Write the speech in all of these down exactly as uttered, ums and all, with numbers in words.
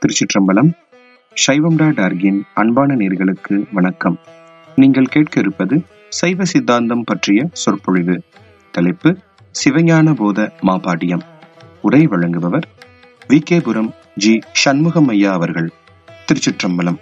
திருச்சிற்றம்பலம். சைவம்டா டார்கின் அன்பான நேர்களுக்கு வணக்கம். நீங்கள் கேட்க இருப்பது சைவ சித்தாந்தம் பற்றிய சொற்பொழிவு. தலைப்பு சிவஞான போத மாபாடியம். உரை வழங்குபவர் V K Puram G Shanmugam ஐயா அவர்கள். திருச்சிற்றம்பலம்.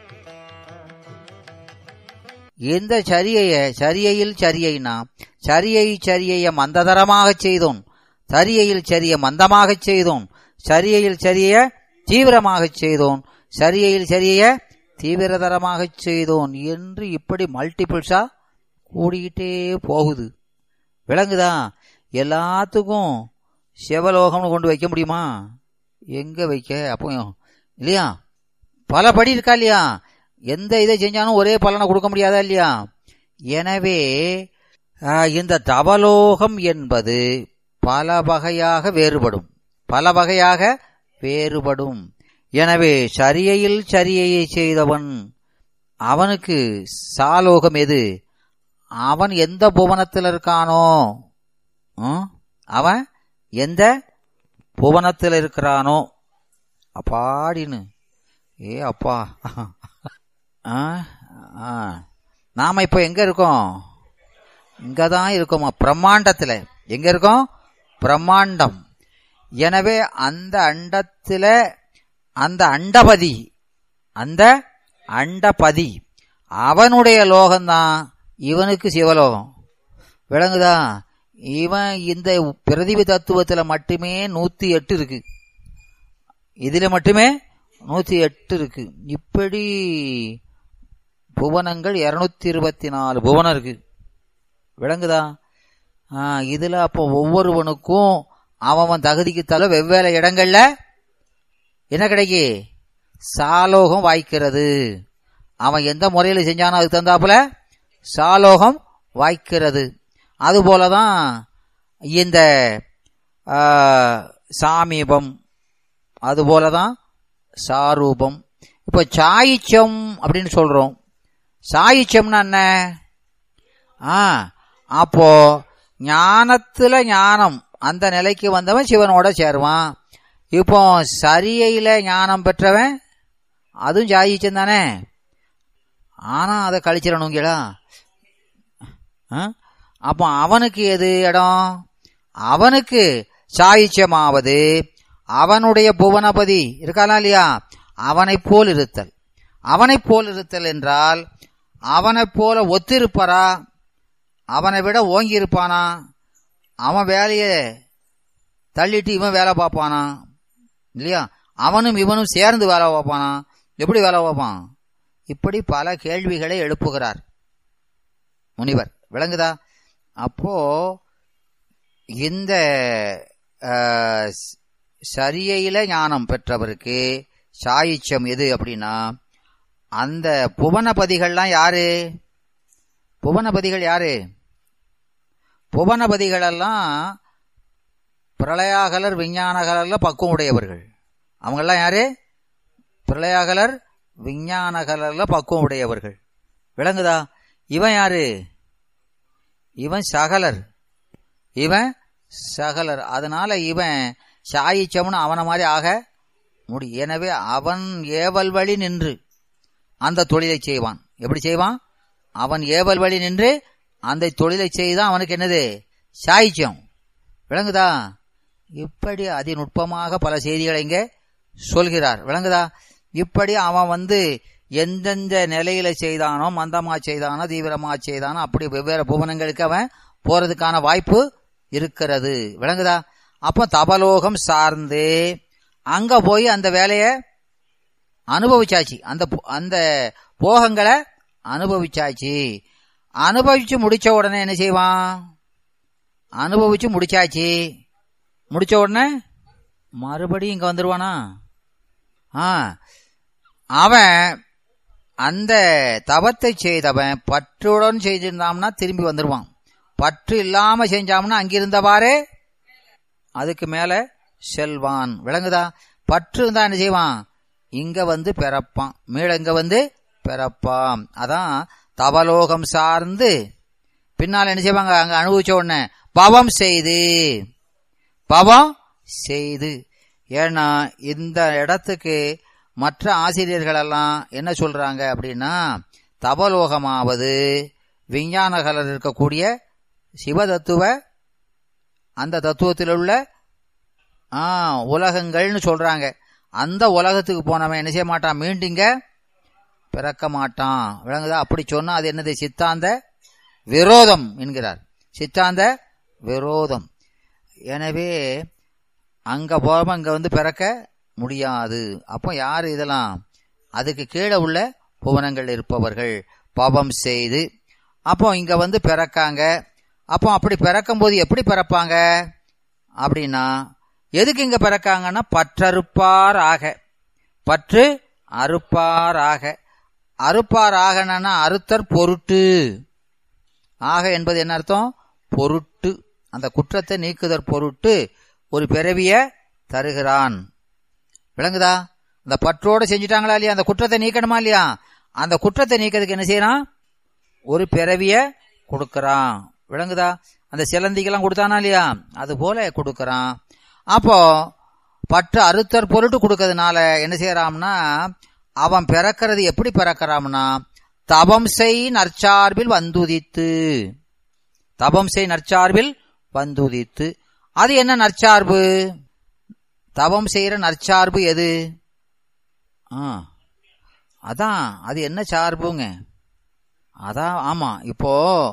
இந்த சரியைய சரியையில் சரியைனா சரியை சரியைய மந்ததரமாகச் செய்தோன், சரியையில் சரிய மந்தமாகச் செய்தோன், சரியையில் சரிய தீவிரமாகச் செய்தோன், சரியையில் சரிய தீவிரதரமாகச் செய்தோன் என்று இப்படி மல்டிபிள்ஸா கூடிக்கிட்டே போகுது. விளங்குதா? எல்லாத்துக்கும் சிவலோகம்னு கொண்டு வைக்க முடியுமா? எங்க வைக்க? அப்போ இல்லையா, பல படி இருக்கா இல்லையா? எந்த இதை செஞ்சாலும் ஒரே பலனை கொடுக்க முடியாதா இல்லையா? எனவே இந்த தவலோகம் என்பது பல வகையாக வேறுபடும், பல வகையாக வேறுபடும். எனவே சரியையில் சரியையை செய்தவன் அவனுக்கு சாலோகம் எது? அவன் எந்த புவனத்தில் இருக்கானோ, அவன் எந்த புவனத்தில் இருக்கிறானோ அப்பாடின்னு. ஏ அப்பா, நாம இப்ப எங்க இருக்கோம்? இங்கதான் இருக்கோமா? பிரம்மாண்டத்துல. எங்க இருக்கோம்? பிரம்மாண்டம். எனவே அந்த அண்டத்துல அந்த அண்டபதி, அந்த அண்டபதி அவனுடைய லோகம்தான் இவனுக்கு சிவலோகம். விளங்குதா? இவன் இந்த பிரதிபி தத்துவத்துல மட்டுமே நூத்தி எட்டு இருக்கு, இதுல மட்டுமே நூத்தி எட்டு இருக்கு. இப்படி புவனங்கள் இருநூத்தி இருபத்தி நாலு புவனம் இருக்கு. விளங்குதா? ஆஹ் இதுல அப்போ ஒவ்வொருவனுக்கும் அவன் தகுதிக்கு தர வெவ்வேறு இடங்கள்ல என்ன கிடைக்கு? சாலோகம் வாய்க்கிறது. அவன் எந்த முறையில செஞ்சானோ அதுக்கு தந்தாப்புல சாலோகம் வாய்க்கிறது. அதுபோலதான் இந்த சாமீபம், அதுபோலதான் சாரூபம். இப்ப சாயிச்சம் அப்படின்னு சொல்றோம். சாயிச்சம்னா என்ன? ஆ அப்போ ஞானத்துல ஞானம் அந்த நிலைக்கு வந்தவன் சிவனோட சேருவான். இப்போ சரியையில ஞானம் பெற்றவன் அதுவும் சாயிச்சம் தானே. ஆனா அதை கழிச்சிடணுங்களா? அப்போ அவனுக்கு எது இடம்? அவனுக்கு சாயிச்சமாவது அவனுடைய புவனபதி இருக்கானா இல்லையா, அவனை போல் இருத்தல். அவனை போல் இருத்தல் என்றால் அவனை போல ஒத்திருப்பாரா, அவனை விட ஓங்கி இருப்பானா, அவன் வேலையை தள்ளிட்டு இவன் வேலை பார்ப்பானா இல்லையா, அவனும் இவனும் சேர்ந்து வேலை பார்ப்பானா, எப்படி வேலை பார்ப்பான்? இப்படி பல கேள்விகளை எழுப்புகிறார் முனிவர். விளங்குதா? அப்போ இந்த சரியையில ஞானம் பெற்றவருக்கு சாயிச்சம் எது அப்படின்னா, அந்த புவனபதிகள்லாம் யாரு? புவனபதிகள் யாரு? புவனபதிகள் எல்லாம் பிரளயாகலர் விஞ்ஞானகலர்ல பக்குவம் உடையவர்கள். அவங்கெல்லாம் யாரு? பிரளயாகலர் விஞ்ஞானகலர்ல பக்குவம் உடையவர்கள். விளங்குதா? இவன் யாரு? இவன் சகலர், இவன் சகலர். அதனால இவன் சாயிச்சம்னு அவனை மாதிரி ஆக முடியும். எனவே அவன் ஏவல் வழி நின்று அந்த தொழிலை செய்வான். எப்படி செய்வான்? அவன் ஏவல் வழி நின்று அந்த தொழிலை செய்தான் அவனுக்கு என்னது? சாயிச்சம். விளங்குதா? இப்படி அதிநுட்பமாக பல செய்திகளை இங்க சொல்கிறார். விளங்குதா? இப்படி அவன் வந்து எந்தெந்த நிலையில செய்தானோ, மந்தமா செய்தானோ தீவிரமா செய்தானோ அப்படி வெவ்வேறு புவனங்களுக்கு அவன் போறதுக்கான வாய்ப்பு இருக்கிறது. விளங்குதா? அப்போ தபலோகம் சார்ந்து அங்க போய் அந்த வேலைய அனுபவிச்சாச்சு, அந்த அந்த போகங்களை அனுபவிச்சாச்சு. அனுபவிச்சு முடிச்ச உடனே என்ன செய்வான்? அனுபவிச்சு முடிச்சாச்சு, முடிச்ச உடனே மறுபடியும் இங்க வந்துருவானா? ஆ அவன் அந்த தவத்தை செய்தவன் பற்றுடன் செய்திருந்தான்னா திரும்பி வந்துருவான். பற்று இல்லாம செஞ்சாம்னா அங்கிருந்தவாறே அதுக்கு மேல செல்வான். விளங்குதா? பற்று இருந்தா என்ன செய்வான்? இங்க வந்து பிறப்பான், மீள இங்க வந்து பிறப்பான். அதான் தவலோகம் சார்ந்து பின்னால் என்ன செய்வாங்க? அங்க அனுபவிச்ச உடனே பவம் செய்து, பவம் செய்து. ஏன்னா இந்த இடத்துக்கு மற்ற ஆசிரியர்களெல்லாம் என்ன சொல்றாங்க அப்படின்னா, தவலோகமாவது விஞ்ஞானகலர் இருக்கக்கூடிய சிவதத்துவ அந்த தத்துவத்தில் உள்ள ஆ உலகங்கள்னு சொல்றாங்க. அந்த உலகத்துக்கு போனவன் என்ன செய்ய மாட்டான், மீண்டிங்க பிறக்க மாட்டான். விளங்குதா? அப்படி சொன்னா அது என்னது, சித்தாந்த விரோதம் என்கிறார். சித்தாந்த விரோதம். எனவே அங்க போகாம இங்க வந்து பிறக்க முடியாது. அப்போ யாரு இதெல்லாம், அதுக்கு கீழே உள்ள புவனங்கள் இருப்பவர்கள் பாவம் செய்து அப்போ இங்க வந்து பிறக்காங்க. அப்போ அப்படி பிறக்கும் போது எப்படி பிறப்பாங்க அப்படின்னா, எதுக்கு இங்க பிறக்காங்கன்னா, பற்றறுப்பார் ஆக, பற்று அறுப்பார் ஆக. அறுப்பார் ஆகனா அறுத்தற் பொருட்டு. ஆக என்பது என்ன அர்த்தம், பொருட்டு. அந்த குற்றத்தை நீக்குதற் பொருட்டு ஒரு பிறவிய தருகிறான். விளங்குதா? அந்த பற்றோடு செஞ்சுட்டாங்களா இல்லையா, அந்த குற்றத்தை நீக்கணுமா இல்லையா, அந்த குற்றத்தை நீக்கிறதுக்கு என்ன செய்யறான், ஒரு பிறவிய கொடுக்கறான். விளங்குதா? அந்த சிலந்திக்கெல்லாம் கொடுத்தானா இல்லையா, அது போல கொடுக்கறான். அப்போ பற்று அறுத்தற் பொருட்டு கொடுக்கறதுனால என்ன செய்யறாம்னா, அவன் பிறக்கிறது எப்படி பிறக்கிறாம்னா, தவம் செய் நற்சார்பில் வந்துதித்து. தவம் செய் நற்சார்பில் வந்துதித்து. அது என்ன நற்சார்பு, தவம் செய்யற நற்சார்பு எது? ஆ அதான், அது என்ன சார்புங்க, அதான். ஆமா, இப்போ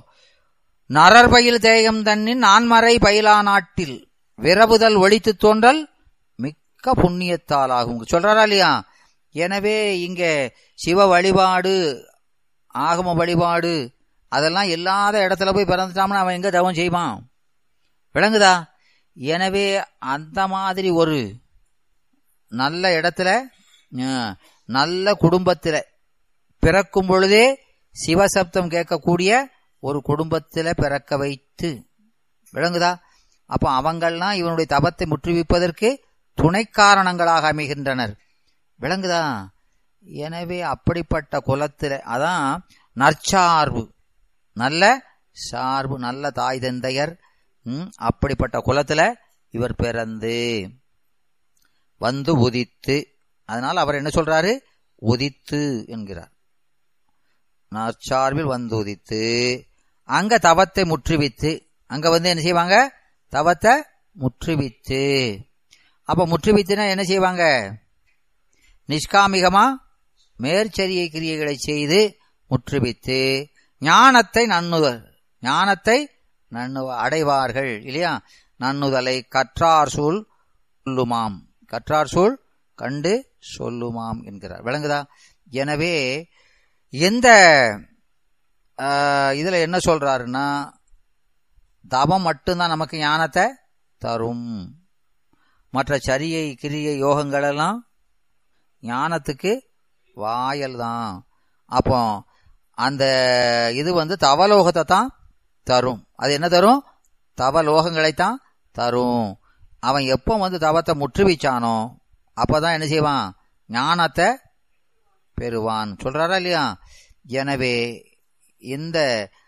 நரர் பயில் தேயம் தன்னின் நான்மறை பயிலா நாட்டில் விரவுதல் ஒழித்து தோன்றல் மிக்க புண்ணியத்தால் ஆகும் சொல்றாரா இல்லையா. எனவே இங்க சிவ வழிபாடு, ஆகம வழிபாடு அதெல்லாம் இல்லாத இடத்துல போய் பிறந்துட்டாம்னா அவன் எங்க தவம் செய்வான்? விளங்குதா? எனவே அந்த மாதிரி ஒரு நல்ல இடத்துல, நல்ல குடும்பத்துல பிறக்கும் பொழுதே சிவசப்தம் கேட்கக்கூடிய ஒரு குடும்பத்துல பிறக்க வைத்து, விளங்குதா? அப்ப அவங்கள்லாம் இவனுடைய தபத்தை முற்றுவிப்பதற்கு துணை காரணங்களாக அமைகின்றனர். விளங்குதா? எனவே அப்படிப்பட்ட குலத்துல, அதான் நற்சார்பு, நல்ல சார்பு, நல்ல தாய் தந்தையர். அப்படிப்பட்ட குலத்துல இவர் பிறந்து வந்து உதித்து, அதனால அவர் என்ன சொல்றாரு, உதித்து என்கிறார். நற்சார்பில் வந்து உதித்து அங்க தவத்தை முற்றுவித்து, அங்க வந்து என்ன செய்வாங்க, தவத்தை முற்றுவித்து. அப்ப முற்றுவித்துனா என்ன செய்வாங்க, நிஷ்காமிகமா மேற்சரிய கிரியைகளை செய்து முற்றுவித்து ஞானத்தை நன்னுதல், ஞானத்தை நன்னு அடைவார்கள் இல்லையா. நன்னுதலை கற்றார் சூழ் சொல்லுமாம், கற்றார் சூழ் கண்டு சொல்லுமாம் என்கிறார். விளங்குதா? எனவே எந்த இதுல என்ன சொல்றாருன்னா, தவம் மட்டும்தான் நமக்கு ஞானத்தை தரும், மற்ற சரியை கிரியை யோகங்கள் எல்லாம் ஞானத்துக்கு வாயல் தான். அப்போ அந்த இது வந்து தவலோகத்தை தான் தரும். அது என்ன தரும், தவலோகங்களைத்தான் தரும். அவன் எப்போ வந்து தவத்தை முற்றுவிச்சானோ அப்பதான் என்ன செய்வான், ஞானத்தை பெறுவான் சொல்றாரா இல்லையா. எனவே இந்த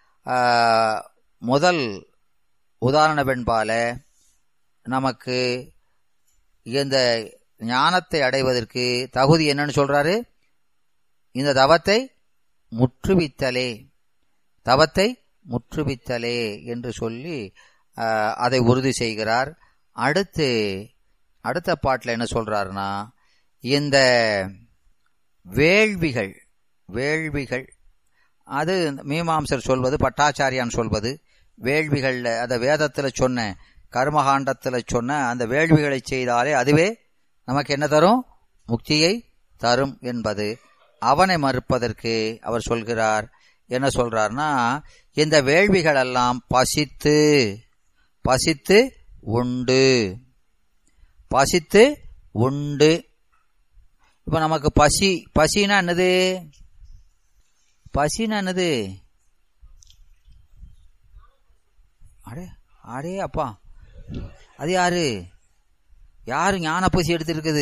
முதல் உதாரண வெண்பால நமக்கு இந்த ஞானத்தை அடைவதற்கு தகுதி என்னன்னு சொல்றாரு, இந்த தவத்தை முற்றுவித்தலே, தவத்தை முற்றுவித்தலே என்று சொல்லி அதை உறுதி செய்கிறார். அடுத்து அடுத்த பாட்டில் என்ன சொல்றாருன்னா, இந்த வேள்விகள் வேள்விகள் அது மீமாம்சர் சொல்வது, பட்டாச்சாரியான் சொல்வது, வேள்விகள் அந்த வேதத்தில் சொன்ன கர்மகாண்டத்தில் சொன்ன அந்த வேள்விகளை செய்தாலே அதுவே நமக்கு என்ன தரும், முக்தியை தரும் என்பது. அவனை மறுப்பதற்கு அவர் சொல்கிறார், என்ன சொல்றார்னா, இந்த வேள்விகள் எல்லாம் பசித்து பசித்து உண்டு, பசித்து உண்டு. இப்ப நமக்கு பசி, பசினா என்னது, பசினா என்னது, அடே அடே அப்பா, அது யாரு யாரு ஞான பசி எடுத்திருக்குது,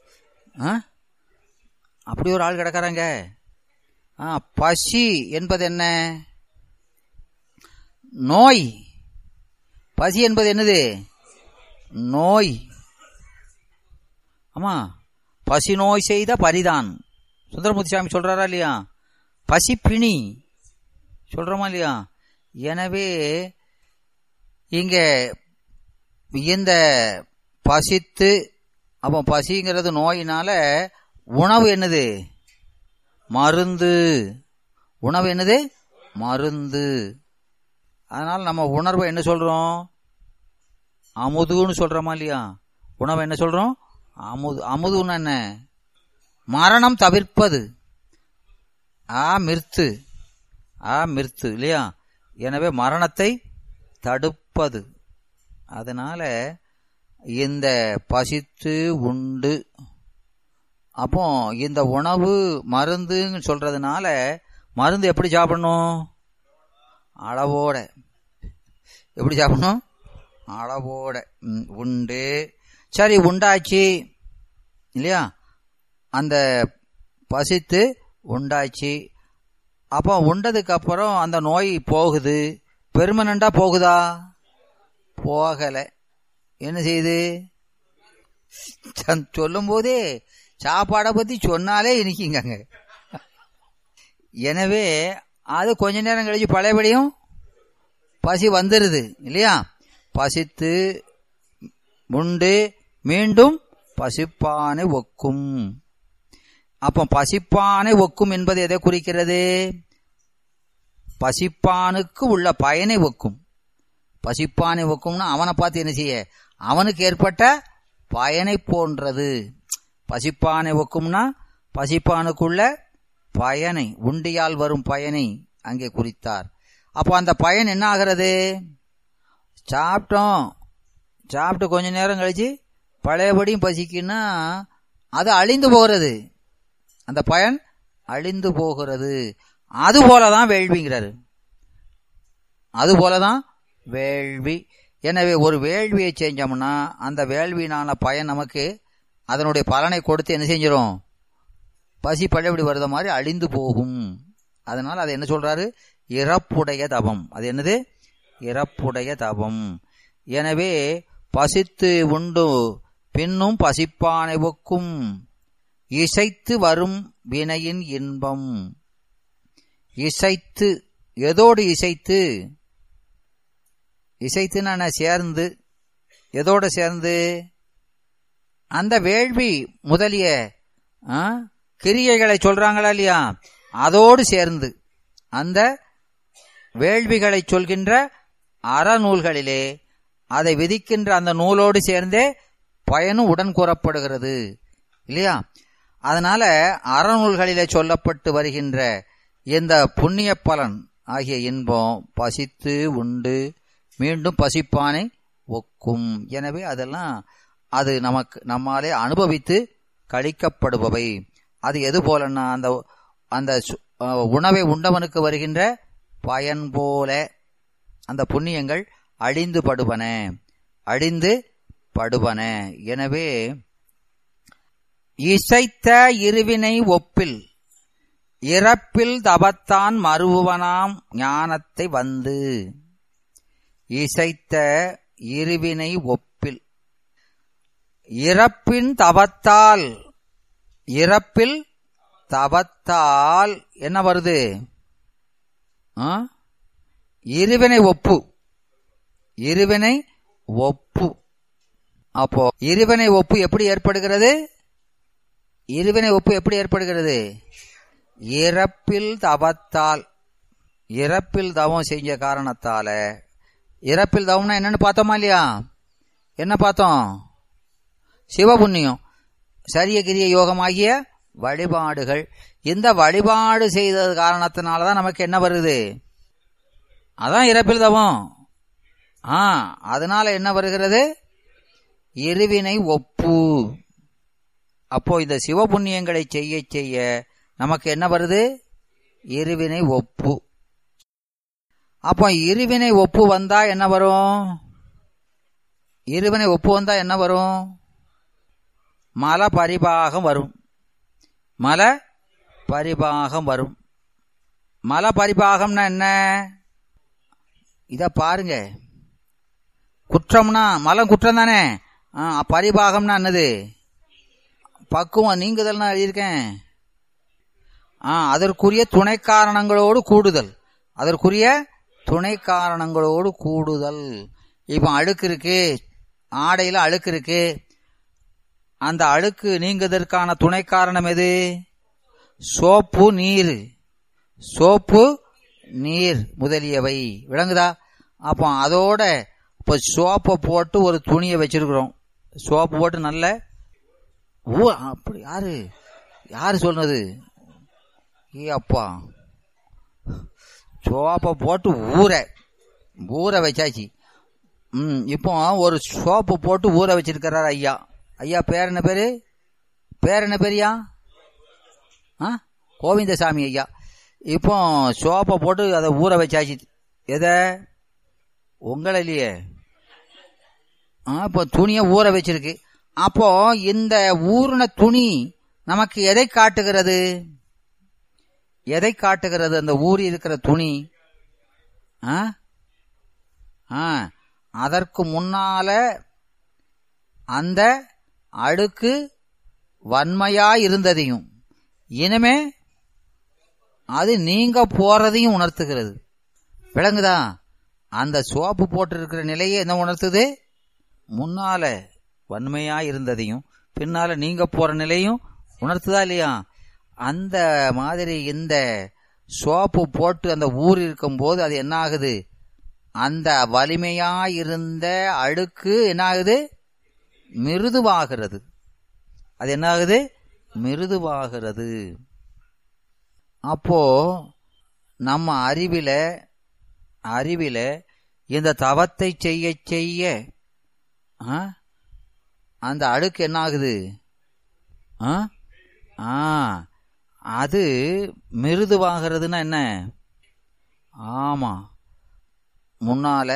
அப்படி ஒரு ஆள் கிடக்கிறாங்க. பசி என்பது என்ன, நோய். பசி என்பது என்னது, நோய். ஆமா, பசி நோய் செய்த பரிதான். சுந்தரமூர்த்தி சாமி சொல்றாரா இல்லையா? பசி பிணி சொல்றோமா இல்லையா? எனவே இங்க இந்த பசித்து, அப்போ பசிங்கிறது நோயினால உணவு என்னது? மருந்து. உணவு என்னது? மருந்து. அதனால நம்ம உணர்வை என்ன சொல்றோம்? அமுதுன்னு சொல்றோமா இல்லையா? உணவை என்ன சொல்றோம்? அமுது. அமுதுன்னு என்ன? மரணம் தவிர்ப்பது. ஆ மிர்த்து. ஆ மிர்த்து இல்லையா? எனவே மரணத்தை தடுப்பது. அதனால இந்த பசித்து உண்டு, அப்போ இந்த உணவு மருந்துன்னு சொல்றதுனால மருந்து எப்படி சாப்பிடணும்? அளவோட. எப்படி சாப்பிடணும்? அளவோட உண்டு. சரி, உண்டாச்சு இல்லையா? அந்த பசித்து உண்டாச்சு. அப்போ உண்டதுக்கு அப்புறம் அந்த நோய் போகுது. பெர்மனண்டா போகுதா? போகல. என்ன செய்யுது? சொல்லும் போதே சாப்பாடை பத்தி சொன்னாலே இனிக்குங்க. எனவே அது கொஞ்ச நேரம் கழிச்சு பழையபடியும் பசி வந்துருது இல்லையா? பசித்து உண்டு மீண்டும் பசிப்பானை ஒக்கும். அப்போ பசிப்பானை ஒக்கும் என்பது எதை குறிக்கிறது? பசிப்பானுக்கு உள்ள பயனை ஒக்கும். பசிப்பானை ஒக்கும்னா அவனை பார்த்து என்ன செய்ய? அவனுக்கு ஏற்பட்ட பயனை போன்றது. பசிப்பானை ஒக்கும்னா பசிப்பானுக்குள்ள பயனை, உண்டியால் வரும் பயனை அங்கே குறித்தார். அப்போ அந்த பயன் என்ன ஆகிறது? சாப்பிட்டோம், சாப்பிட்டு கொஞ்ச நேரம் கழிச்சு பழையபடியும் பசிக்குன்னா அது அழிந்து போகிறது. அந்த பயன் அழிந்து போகிறது. அது போலதான் வேள்விங்கிறாரு. அது போலதான் வேள்வி. எனவே ஒரு வேள்வியை செஞ்சோம்னா அந்த வேள்வியினான பயன் நமக்கு அதனுடைய பலனை கொடுத்து என்ன செஞ்சிடும்? பசி பழையபடி வருத மாதிரி அழிந்து போகும். அதனால அதை என்ன சொல்றாரு? இறப்புடைய தபம். அது என்னது? இறப்புடைய தபம். எனவே பசித்து உண்டு பின்னும் பசிப்பானை ஒக்கும் இசைத்து வரும் வினையின் இன்பம். இசைத்து, எதோடு இசைத்து? இசைத்துன்னா சேர்ந்து. எதோடு சேர்ந்து? அந்த வேள்வி முதலிய கிரியைகளை சொல்றாங்களா இல்லையா? அதோடு சேர்ந்து, அந்த வேள்விகளை சொல்கின்ற அறநூல்களிலே அதை விதிக்கின்ற அந்த நூலோடு சேர்ந்தே பயனும் உடன் கூறப்படுகிறது இல்லையா? அதனால அறநூல்களிலே சொல்லப்பட்டு வருகின்ற இந்த புண்ணிய பலன் ஆகிய இன்பம் பசித்து உண்டு மீண்டும் பசிப்பானை ஒக்கும். எனவே அதெல்லாம் அது நமக்கு நம்மாலே அனுபவித்து கழிக்கப்படுபவை. அது எது போலன்னா அந்த அந்த உணவை உண்டவனுக்கு வருகின்ற பயன் போல அந்த புண்ணியங்கள் அழிந்து படுவன, அழிந்து படுவன. எனவே இசைத்த இருவினை ஒப்பில் இறப்பில் தபத்தான் மறுவனாம் ஞானத்தை வந்து. இசைத்த இருவினை ஒப்பில் இறப்பின் தபத்தால், இறப்பில் தபத்தால் என்ன வருது? இருவினை ஒப்பு. இருவினை ஒப்பு. அப்போ இருவினை ஒப்பு எப்படி ஏற்படுகிறது? இருவினை ஒப்பு எப்படி ஏற்படுகிறது? இறப்பில் தவத்தால். இறப்பில் தவம் செஞ்ச காரணத்தால. இறப்பில் தவம்னா என்னன்னு பார்த்தோமா இல்லையா? என்ன பார்த்தோம்? சிவபுண்ணியம், சரிய கிரிய யோகமாகிய வழிபாடுகள். இந்த வழிபாடு செய்தது காரணத்தினாலதான் நமக்கு என்ன வருது? அதான் இறப்பில் தவம். ஆ அதனால என்ன வருகிறது? இருவினை ஒப்பு. அப்போ இந்த சிவபுண்ணியங்களை செய்ய செய்ய நமக்கு என்ன வருது? இருவினை ஒப்பு. அப்போ இருவினை ஒப்பு வந்தா என்ன வரும்? இருவினை ஒப்பு வந்தா என்ன வரும்? மல பரிபாகம் வரும். மல பரிபாகம் வரும். மல பரிபாகம்னா என்ன? இத பாருங்க. குற்றம்னா மலம் குற்றம் தானே. பரிபாகம்னா என்னது? பக்குவம் நீங்குதல் எழுதியிருக்கேன். ஆ அதற்குரிய துணை காரணங்களோடு கூடுதல், அதற்குரிய துணை காரணங்களோடு கூடுதல். இப்ப அழுக்கு இருக்கு, ஆடையில அழுக்கு இருக்கு, அந்த அழுக்கு நீங்குவதற்கான துணை காரணம் எது? சோப்பு நீர், சோப்பு நீர் முதலியவை. விளங்குதா? அப்போ அதோட இப்போ சோப்பை போட்டு ஒரு துணியை வச்சிருக்கிறோம், சோப்பு போட்டு நல்ல ஊ அப்படி யாரு யாரு சொன்னது? ஏ அப்பா, சோப்பை போட்டு ஊற ஊற வச்சாச்சு. ம் இப்போ ஒரு சோப்பு போட்டு ஊற வச்சிருக்கிறார் ஐயா. ஐயா பேர் என்ன பேரு? பேர் என்ன பேரியா? ஆ கோவிந்தசாமி ஐயா. இப்போ சோப்பை போட்டு அதை ஊற வச்சாச்சு. எதை? உங்களை இல்லையே. இப்போ துணியை ஊற வச்சிருக்கு. அப்போ இந்த ஊறின துணி நமக்கு எதை காட்டுகிறது? எதை காட்டுகிறது அந்த ஊறி இருக்கிற துணி? ஆ அதற்கு முன்னால அந்த அழுக்கு வன்மையா இருந்ததையும் இனிமே அது நீங்க போறதையும் உணர்த்துகிறது. விளங்குதா? அந்த சோப்பு போட்டு இருக்கிற நிலையை என்ன உணர்த்துது? முன்னால வன்மையா இருந்ததையும் பின்னால நீங்க போற நிலையும் உணர்த்துதா இல்லையா? அந்த மாதிரி இந்த சோப்பு போட்டு அந்த ஊர் இருக்கும் போது அது என்ன ஆகுது? அந்த வலிமையா இருந்த அழுக்கு என்ன ஆகுது? மிருதுவாகிறது. அது என்ன ஆகுது? மிருதுவாகிறது. அப்போ நம்ம அறிவில அறிவில இந்த தவத்தை செய்ய செய்ய அந்த அழுக்கு என்ன ஆகுது? அது மிருதுவாகிறதுனா என்ன? ஆமா, முன்னால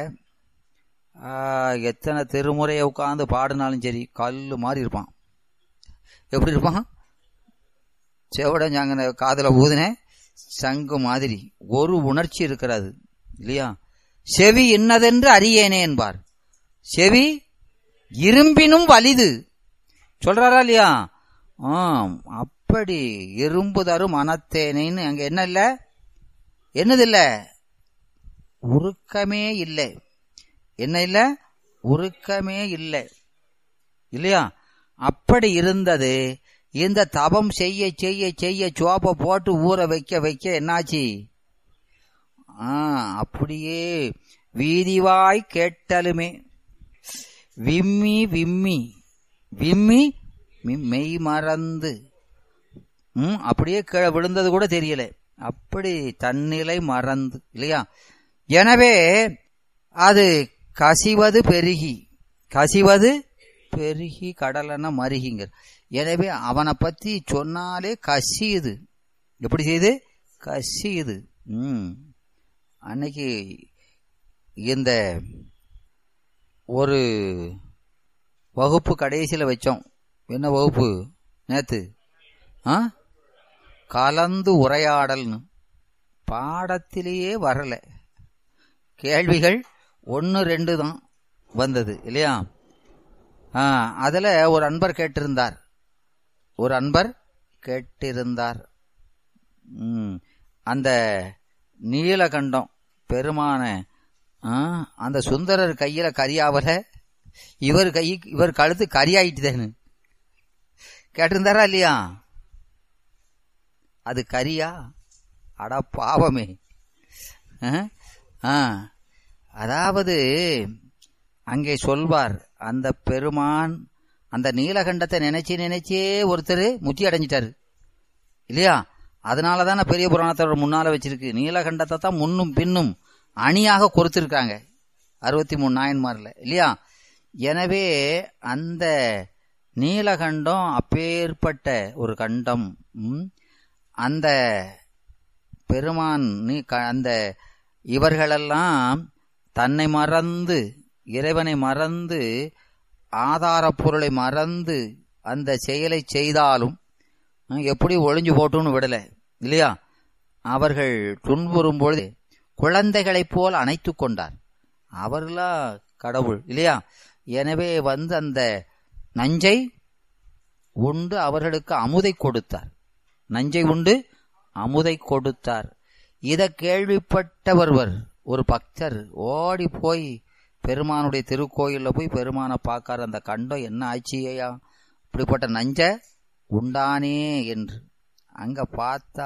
எத்தனை திருமுறையை உட்கார்ந்து பாடினாலும் சரி கல்லு மாதிரி இருப்பான். எப்படி இருப்பான்? செவடஞ்சாங்க காதல ஊதுன சங்கு மாதிரி ஒரு உணர்ச்சி இருக்கிறது இல்லையா? செவி இன்னதென்று அறியேனே என்பார். செவி இரும்பினும் வலிது சொல்றாரா இல்லையா? ஆம், அப்படி இரும்பு தரும் மனத்தேனேன்னு அங்க என்ன இல்ல? என்னது இல்ல? உருக்கமே இல்லை. என்ன இல்ல? உருக்கமே இல்லை இல்லையா? அப்படி இருந்தது. இந்த தபம் செய்ய செய்ய செய்ய சோப்பை போட்டு ஊற வைக்க வைக்க என்னாச்சு? ஆ அப்படியே வீதிவாய் கேட்டலுமே விம்மி விம்மி விம்மி மெய் மறந்து ம் அப்படியே கீழே விழுந்தது கூட தெரியல. அப்படி தன்னிலை மறந்து இல்லையா? எனவே அது கசிவது பெருகி, கசிவது பெருகி கடலன மருகிங்க. எனவே அவனை பத்தி சொன்னாலே கசியுது. எப்படி செய்யுது? கசியுது. ம் அன்னைக்கு இந்த ஒரு வகுப்பு கடைசியில் வச்சோம். என்ன வகுப்பு நேத்து? ஆ கலந்து உரையாடல்னு பாடத்திலேயே வரல. கேள்விகள் ஒன்று ரெண்டு தான் வந்தது இல்லையா? ஆ அதுல ஒரு அன்பர் கேட்டிருந்தார் ஒரு அன்பர் கேட்டிருந்தார் ம் அந்த நீலகண்டம் பெருமான அந்த சுந்தரர் கையில கரியாவல இவர் கை இவர் கழுத்து கரியாயிட்டுதேன்னு கேட்டிருந்தாரா இல்லையா? அது கரியா? அட பாவமே. அதாவது அங்கே சொல்வார், அந்த பெருமான் அந்த நீலகண்டத்தை நினைச்சு நினைச்சே ஒருத்தர் முத்தி அடைஞ்சிட்டாரு இல்லையா? அதனாலதான் பெரிய புராணத்தோட முன்னால வச்சிருக்கு. நீலகண்டத்தை தான் முன்னும் பின்னும் அணியாக கொடுத்திருக்காங்க அறுபத்தி மூணு நாயன்மார்ல இல்லையா? எனவே அந்த நீலகண்டம் அப்பேற்பட்ட ஒரு கண்டம். அந்த பெருமான் அந்த இவர்களெல்லாம் தன்னை மறந்து இறைவனை மறந்து ஆதார பொருளை மறந்து அந்த செயலை செய்தாலும் எப்படி ஒளிஞ்சு போட்டுன்னு விடல இல்லையா? அவர்கள் துன்புறும் பொழுது குழந்தைகளைப் போல் அணைத்து கொண்டார். அவர்களா கடவுள் இல்லையா? எனவே வந்து அந்த நஞ்சை உண்டு அவர்களுக்கு அமுதை கொடுத்தார். நஞ்சை உண்டு அமுதை கொடுத்தார். இத கேள்விப்பட்ட ஒருவர், ஒரு பக்தர் ஓடி போய் பெருமானுடைய திருக்கோயில்ல போய் பெருமானை பார்க்காரு. அந்த கண்டம் என்ன ஆச்சியா, இப்படிப்பட்ட நஞ்ச உண்டானே என்று. அங்க பார்த்தா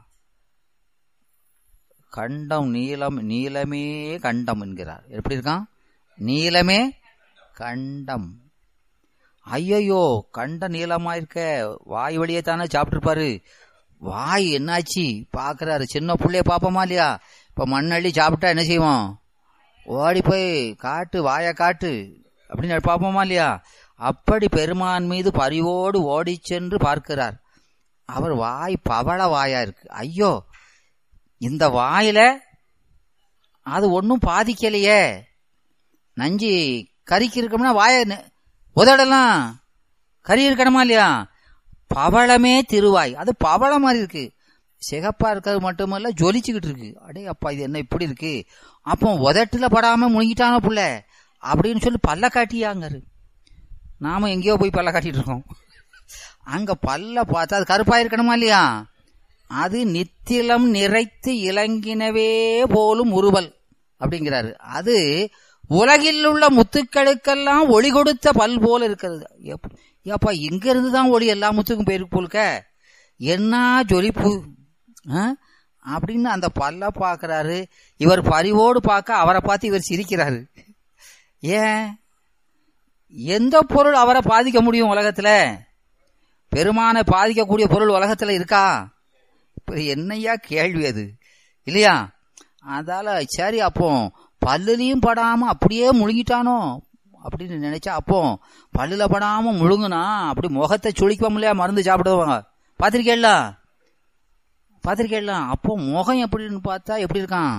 கண்டம் நீலம், நீலமே கண்டம் என்கிறார். எப்படி இருக்கான்? நீலமே கண்டம். ஐயோ, கண்ட நீளமா இருக்க, வாய் வழியே தானே சாப்பிட்டுருப்பாரு. வாய் என்னாச்சு பாக்குறாரு. சின்ன பிள்ளைய பாப்போமா இல்லையா? இப்ப மண்ணள்ளி சாப்பிட்டா என்ன செய்வோம்? ஓடி போய் காட்டு, வாய காட்டு அப்படின்னு பாப்போமா இல்லையா? அப்படி பெருமான் மீது பரிவோடு ஓடி சென்று பார்க்கிறார். அவர் வாய் பவள வாயா இருக்கு. ஐயோ, இந்த வாயில அது ஒன்னும் பாதிக்கலையே. நஞ்சி கறிக்கு இருக்கணும்னா வாய உதடலாம் கறி இருக்கணுமா இல்லையா? பவளமே திருவாய், அது பவள மாதிரி இருக்கு. சிகப்பா இருக்கிறது மட்டுமல்ல, ஜொலிச்சுக்கிட்டு இருக்கு. அடே அப்பா, இது என்ன இப்படி இருக்கு? அப்போ உதட்டுல படாம முழுங்கிட்டானோ புள்ள அப்படின்னு சொல்லி பல்ல காட்டியாங்காரு. நாம எங்கேயோ போய் பல்ல காட்டிட்டு இருக்கோம். அங்க பல்ல பார்த்தா அது கருப்பா இருக்கணுமா இல்லையா? அது நித்திலம் நிறைத்து இலங்கினவே போலும் உருவல் அப்படிங்கிறாரு. அது உலகில் உள்ள முத்துக்களுக்கெல்லாம் ஒளி கொடுத்த பல் போல இருக்கிறது. ஏப்பா, இங்க இருந்துதான் ஒளி எல்லா முத்துக்கும் போயிருக்கு போலுக்க, என்ன ஜொலிப்பு அப்படின்னு அந்த பல்ல பாக்குறாரு. இவர் பரிவோடு பார்க்க அவரை பார்த்து இவர் சிரிக்கிறாரு. ஏன்? எந்த பொருள் அவரை பாதிக்க முடியும் உலகத்துல? பெருமானை பாதிக்கக்கூடிய பொருள் உலகத்துல இருக்கா? என்னையா கேள்வி அது இல்லையா? அதால சரி, அப்போ பல்லுலையும் படாம அப்படியே முழுங்கிட்டானோ அப்படின்னு நினைச்சா, அப்போ பல்லுல படாம முழுங்குனா அப்படி முகத்தை சுழிக்குவோம் இல்லையா? மருந்து சாப்பிடுவாங்க, பாத்திருக்கேல்ல பாத்திருக்கேல்ல அப்போ முகம் எப்படின்னு பார்த்தா எப்படி இருக்கான்?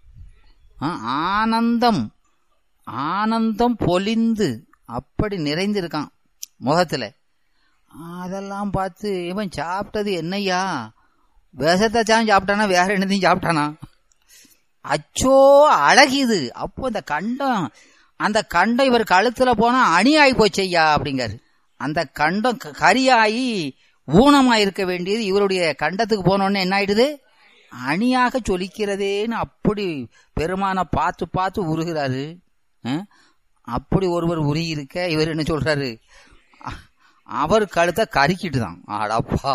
ஆனந்தம் ஆனந்தம் பொலிந்து அப்படி நிறைந்து இருக்கான் முகத்துல. அதெல்லாம் பார்த்து இவன் சாப்பிட்டது என்னையா? விஷத்தை சாப்பிட்டானா வேற என்னதையும் சாப்பிட்டானா? அச்சோ அழகிது. அப்போ அந்த கண்டம், அந்த கண்டம் இவர் கழுத்துல போனா அணி ஆகி போச்சையா அப்படிங்காரு. அந்த கண்டம் கரியாயி ஊனமாயிருக்க வேண்டியது இவருடைய கண்டத்துக்கு போனோடனே என்ன ஆயிடுது? அணியாக சொலிக்கிறதேன்னு அப்படி பெருமான பார்த்து பார்த்து உருகிறாரு. அப்படி ஒருவர் உருகி இருக்க இவர் என்ன சொல்றாரு? அவர் கழுத்தை கறிக்கிட்டு தான். ஆடாப்பா.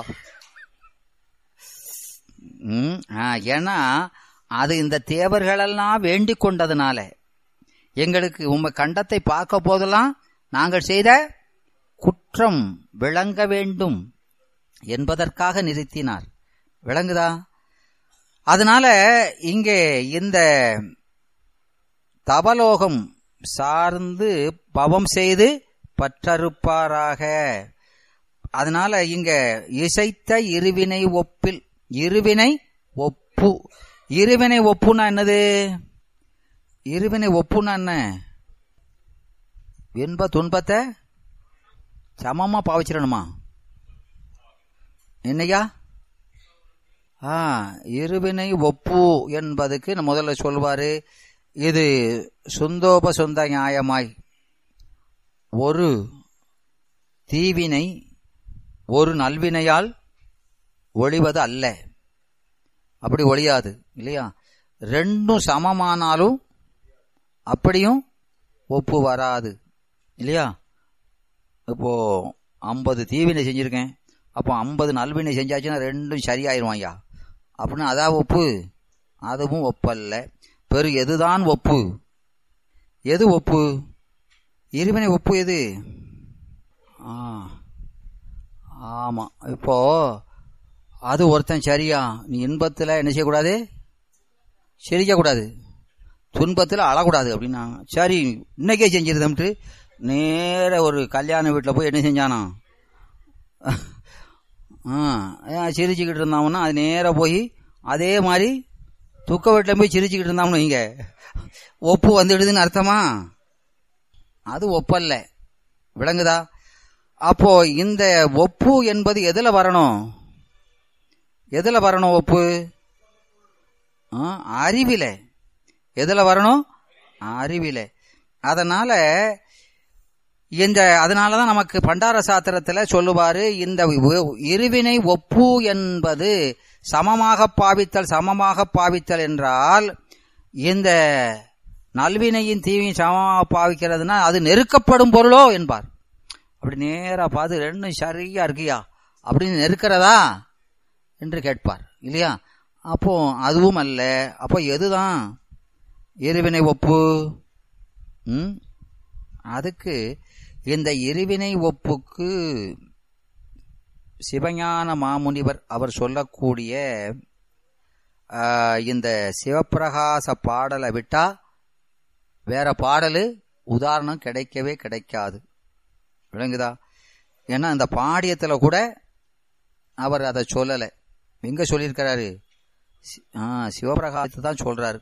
உம் ஏன்னா அது இந்த தேவர்களெல்லாம் வேண்டிக் கொண்டதுனால, எங்களுக்கு உங்க கண்டத்தை பார்க்க போதெல்லாம் நாங்கள் செய்த குற்றம் விளங்க வேண்டும் என்பதற்காக நிறுத்தினார். விளங்குதா? அதனால இங்கே இந்த தவலோகம் சார்ந்து பவம் செய்து பற்றறுப்பாராக. அதனால இங்க இசைத்த இருவினை ஒப்பில், இருவினை ஒப்பு. இருவினை ஒப்புனா என்னது? இருவினை ஒப்புனா என்ன? இன்ப துன்பத்தை சமமா பாவிச்சிடணுமா என்னையா? ஆ இருவினை ஒப்பு என்பதுக்கு முதல்ல சொல்வாரு, இது சுந்தோப சொந்த நியாயமாய் ஒரு தீவினை ஒரு நல்வினையால் ஒழிவது அல்ல. அப்படி ஒழியாது இல்லையா? ரெண்டும் சமமானாலும் அப்படியும் ஒப்பு வராது இல்லையா? இப்போ ஐம்பது தீவினை செஞ்சிருக்கேன், அப்போ ஐம்பது நல்வினை செஞ்சாச்சுன்னா ரெண்டும் சரியாயிருவான் ஐயா அப்படின்னு அதான் ஒப்பு? அதுவும் ஒப்பல்ல. பெரு எதுதான் ஒப்பு? எது ஒப்பு? இருவினை ஒப்பு எது? ஆ ஆமா. இப்போ அது ஒருத்தன் சரியா, நீ இன்பத்துல என்ன செய்யக்கூடாது? சிரிக்க கூடாது, துன்பத்துல அழக்கூடாது அப்படின்னா சரி இன்னைக்கே செஞ்சிருந்தம்ட்டு நேர ஒரு கல்யாண வீட்டில் போய் என்ன செஞ்சானா? சிரிச்சுக்கிட்டு இருந்தாங்கன்னா அது நேர போய் அதே மாதிரி துக்க வீட்டில் போய் சிரிச்சுக்கிட்டு இருந்தாம்னு நீங்க ஒப்பு வந்துடுதுன்னு அர்த்தமா? அது ஒப்பல்ல. விளங்குதா? அப்போ இந்த ஒப்பு என்பது எதுல வரணும்? எதுல வரணும் ஒப்பு? அறிவில. எதுல வரணும்? அறிவில. அதனால இந்த அதனாலதான் நமக்கு பண்டார சாத்திரத்துல சொல்லுவாரு, இந்த இருவினை ஒப்பு என்பது சமமாக பாவித்தல். சமமாக பாவித்தல் என்றால் இந்த நல்வினையின் தீவினையும் சமமாக பாவிக்கிறதுனா அது நெருக்கப்படும் பொருளோ என்பார். அப்படி நேரா பார்த்து ரெண்டும் சரியா இருக்கியா அப்படின்னு நெருக்கிறதா என்று கேட்பார் இல்லையா? அப்போ அதுவும் அல்ல. அப்போ எதுதான் இருவினை ஒப்பு? ம் அதுக்கு இந்த இருவினை ஒப்புக்கு சிவஞான மாமுனிவர் அவர் சொல்லக்கூடிய இந்த சிவப்பிரகாச பாடலை விட்டா வேற பாடலு உதாரணம் கிடைக்கவே கிடைக்காது. விளங்குதா? ஏன்னா இந்த பாடியத்துல கூட அவர் அதை சொல்லலை. எங்க சொல்லியிருக்கிறாரு? சிவபிரகாசத்தை தான் சொல்றாரு.